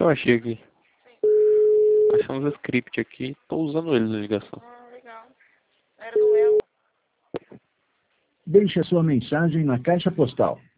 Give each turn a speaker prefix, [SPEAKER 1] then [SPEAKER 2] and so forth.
[SPEAKER 1] que eu achei aqui. Achei uns script aqui. Tô usando ele na ligação.
[SPEAKER 2] Ah, legal. Era do Elo.
[SPEAKER 3] Deixe a sua mensagem na caixa postal